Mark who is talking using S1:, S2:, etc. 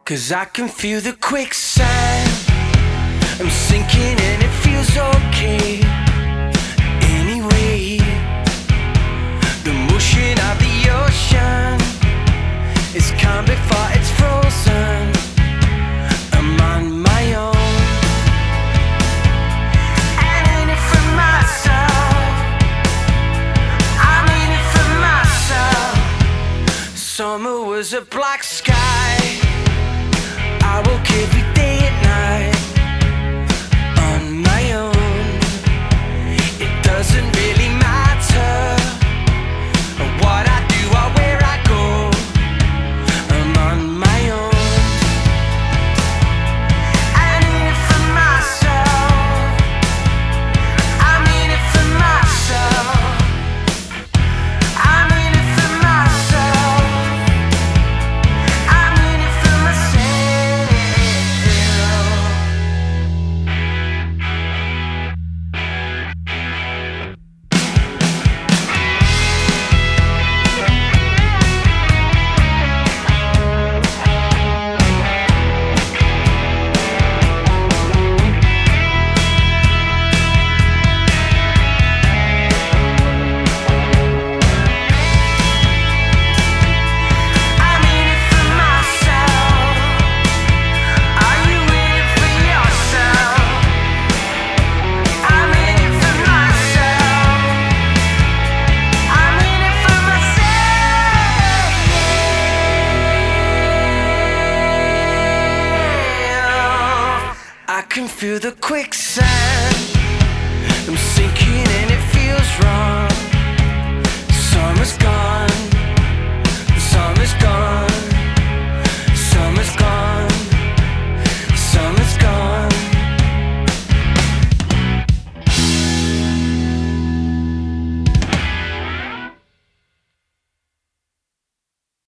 S1: 'Cause I can feel the quicksand. I'm sinking and it feels okay. Anyway, the motion of the ocean is calm before it's frozen. I'm on my own. And in it for myself. I'm in it for myself. Summer was a black sky. I woke every day at night on my own. It doesn't really matter what I do or where I go. I'm on my own. I'm in it for myself. I'm in it for myself. I'm in it for myself. I'm in it for myself. I'm in it for myself. Are you in it for yourself? I'm in it for myself. I'm in it for myself. I can feel the quicksand. I'm sinking and it feels wrong.